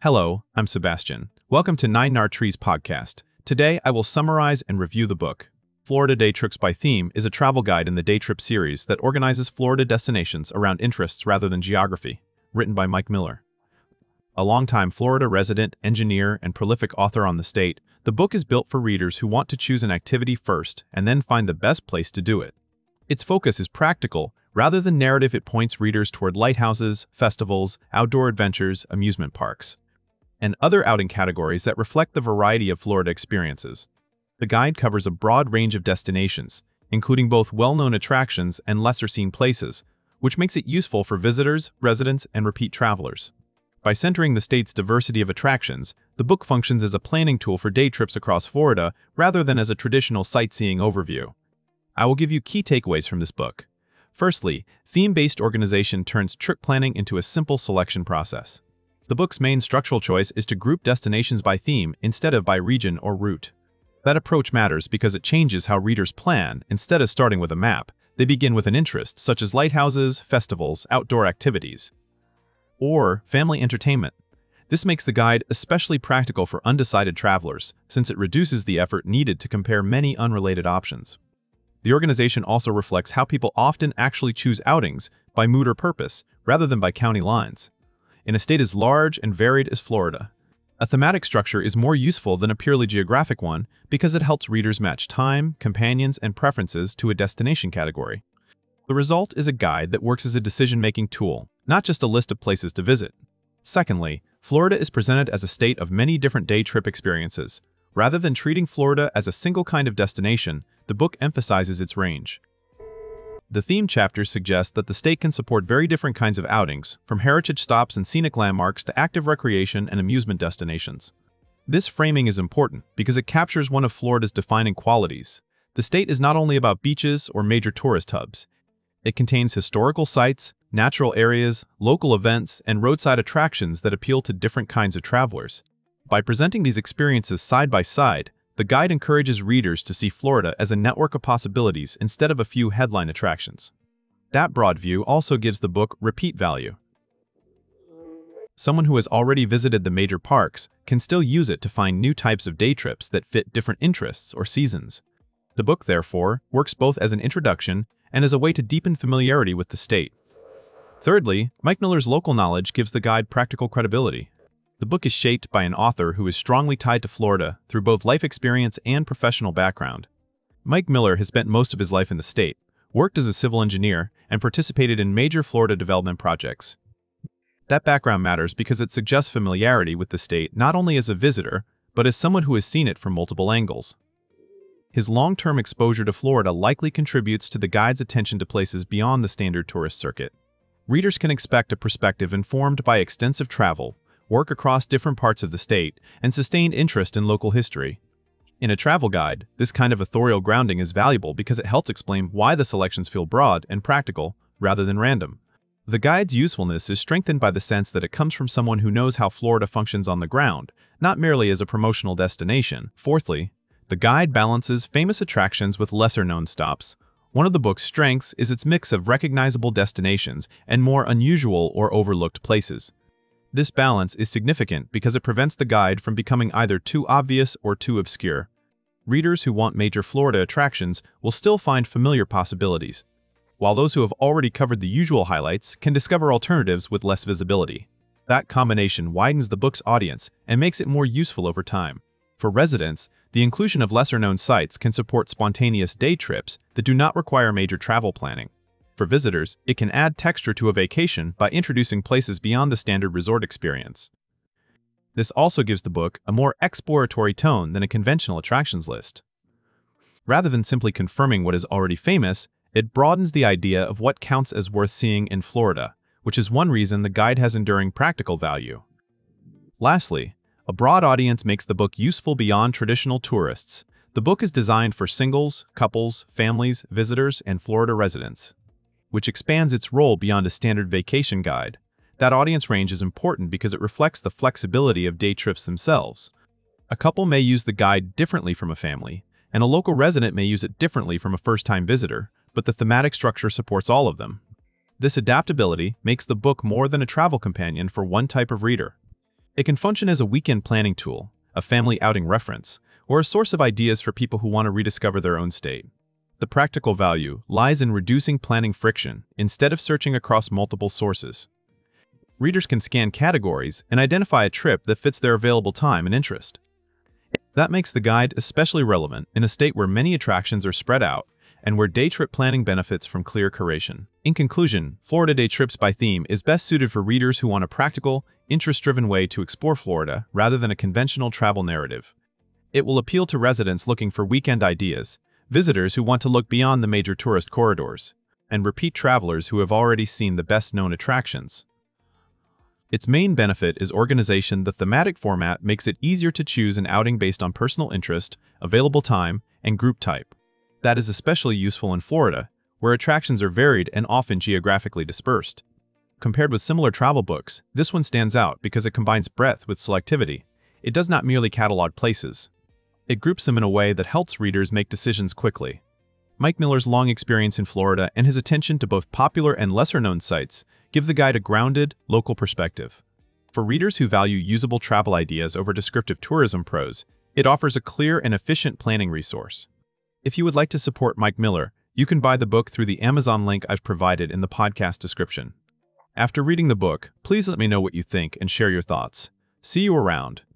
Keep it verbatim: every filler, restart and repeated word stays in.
Hello, I'm Sebastian. Welcome to Nine Nar Trees podcast. Today, I will summarize and review the book. Florida Day Trips by Theme is a travel guide in the Day Trip series that organizes Florida destinations around interests rather than geography, written by Mike Miller. A longtime Florida resident, engineer, and prolific author on the state, the book is built for readers who want to choose an activity first and then find the best place to do it. Its focus is practical. Rather than narrative, it points readers toward lighthouses, festivals, outdoor adventures, amusement parks, and other outing categories that reflect the variety of Florida experiences. The guide covers a broad range of destinations, including both well-known attractions and lesser-seen places, which makes it useful for visitors, residents, and repeat travelers. By centering the state's diversity of attractions, the book functions as a planning tool for day trips across Florida rather than as a traditional sightseeing overview. I will give you key takeaways from this book. Firstly, theme-based organization turns trip planning into a simple selection process. The book's main structural choice is to group destinations by theme instead of by region or route. That approach matters because it changes how readers plan. Instead of starting with a map, they begin with an interest, such as lighthouses, festivals, outdoor activities, or family entertainment. This makes the guide especially practical for undecided travelers, since it reduces the effort needed to compare many unrelated options. The organization also reflects how people often actually choose outings by mood or purpose, rather than by county lines. In a state as large and varied as Florida, a thematic structure is more useful than a purely geographic one because it helps readers match time, companions, and preferences to a destination category. The result is a guide that works as a decision-making tool, not just a list of places to visit. Secondly, Florida is presented as a state of many different day trip experiences. Rather than treating Florida as a single kind of destination, the book emphasizes its range. The theme chapters suggest that the state can support very different kinds of outings, from heritage stops and scenic landmarks to active recreation and amusement destinations. This framing is important because it captures one of Florida's defining qualities. The state is not only about beaches or major tourist hubs. It contains historical sites, natural areas, local events, and roadside attractions that appeal to different kinds of travelers. By presenting these experiences side by side, the guide encourages readers to see Florida as a network of possibilities instead of a few headline attractions. That broad view also gives the book repeat value. Someone who has already visited the major parks can still use it to find new types of day trips that fit different interests or seasons. The book, therefore, works both as an introduction and as a way to deepen familiarity with the state. Thirdly, Mike Miller's local knowledge gives the guide practical credibility. The book is shaped by an author who is strongly tied to Florida through both life experience and professional background. Mike Miller has spent most of his life in the state, worked as a civil engineer, and participated in major Florida development projects. That background matters because it suggests familiarity with the state not only as a visitor, but as someone who has seen it from multiple angles. His long-term exposure to Florida likely contributes to the guide's attention to places beyond the standard tourist circuit. Readers can expect a perspective informed by extensive travel, work across different parts of the state, and sustained interest in local history. In a travel guide, this kind of authorial grounding is valuable because it helps explain why the selections feel broad and practical, rather than random. The guide's usefulness is strengthened by the sense that it comes from someone who knows how Florida functions on the ground, not merely as a promotional destination. Fourthly, the guide balances famous attractions with lesser-known stops. One of the book's strengths is its mix of recognizable destinations and more unusual or overlooked places. This balance is significant because it prevents the guide from becoming either too obvious or too obscure. Readers who want major Florida attractions will still find familiar possibilities, while those who have already covered the usual highlights can discover alternatives with less visibility. That combination widens the book's audience and makes it more useful over time. For residents, the inclusion of lesser-known sites can support spontaneous day trips that do not require major travel planning. For visitors, it can add texture to a vacation by introducing places beyond the standard resort experience. This also gives the book a more exploratory tone than a conventional attractions list. Rather than simply confirming what is already famous, it broadens the idea of what counts as worth seeing in Florida, which is one reason the guide has enduring practical value. Lastly, a broad audience makes the book useful beyond traditional tourists. The book is designed for singles, couples, families, visitors, and Florida residents, which expands its role beyond a standard vacation guide. That audience range is important because it reflects the flexibility of day trips themselves. A couple may use the guide differently from a family, and a local resident may use it differently from a first-time visitor, but the thematic structure supports all of them. This adaptability makes the book more than a travel companion for one type of reader. It can function as a weekend planning tool, a family outing reference, or a source of ideas for people who want to rediscover their own state. The practical value lies in reducing planning friction instead of searching across multiple sources. Readers can scan categories and identify a trip that fits their available time and interest. That makes the guide especially relevant in a state where many attractions are spread out and where day trip planning benefits from clear curation. In conclusion, Florida Day Trips by Theme is best suited for readers who want a practical, interest-driven way to explore Florida rather than a conventional travel narrative. It will appeal to residents looking for weekend ideas, visitors who want to look beyond the major tourist corridors, and repeat travelers who have already seen the best-known attractions. Its main benefit is organization. The thematic format makes it easier to choose an outing based on personal interest, available time, and group type. That is especially useful in Florida, where attractions are varied and often geographically dispersed. Compared with similar travel books, this one stands out because it combines breadth with selectivity. It does not merely catalog places. It groups them in a way that helps readers make decisions quickly. Mike Miller's long experience in Florida and his attention to both popular and lesser-known sites give the guide a grounded, local perspective. For readers who value usable travel ideas over descriptive tourism prose, it offers a clear and efficient planning resource. If you would like to support Mike Miller, you can buy the book through the Amazon link I've provided in the podcast description. After reading the book, please let me know what you think and share your thoughts. See you around.